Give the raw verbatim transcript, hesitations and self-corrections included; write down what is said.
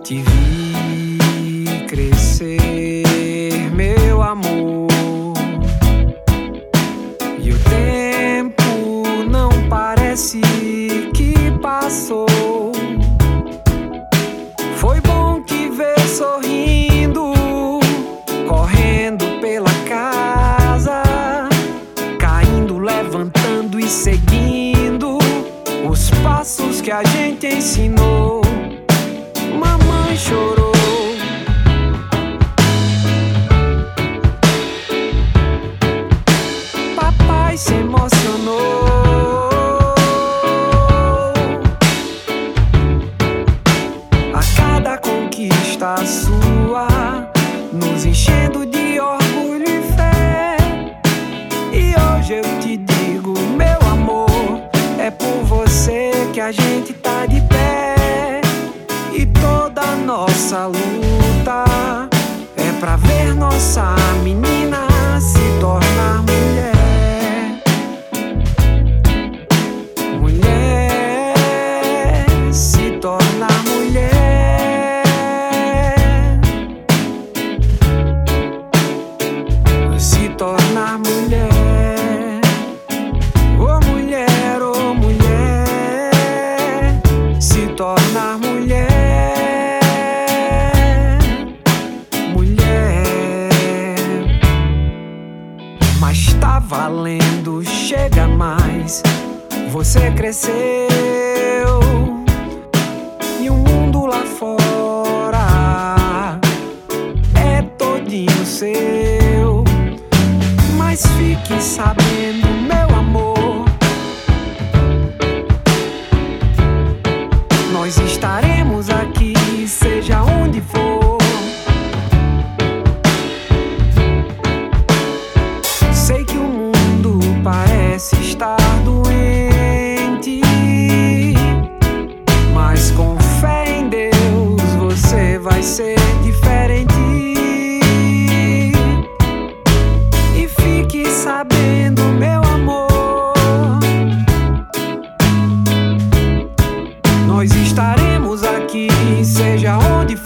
Te vi crescer, meu amor, e o tempo não parece que passou. Foi bom te ver sorrindo, correndo pela casa, caindo, levantando e seguindo os passos que a gente ensinou. Mamãe chorou, papai se emocionou. A cada conquista sua, nos enchendo de orgulho e fé. E hoje eu te digo, meu amor, é por você que a gente tá de pé. E toda a nossa luta é pra ver nossa menina se tornar mulher. Mulher, se tornar mulher. Se tornar mulher. Oh mulher, oh mulher, se tornar mulher. Mas tá valendo, chega mais. Você cresceu e o mundo lá fora é todinho seu. Mas fique sabendo, meu amor, nós estaremos aqui, seja onde for. Sei que o mundo parece estar doente, mas com fé em Deus você vai ser diferente. E fique sabendo, meu amor, nós estaremos aqui, seja onde for.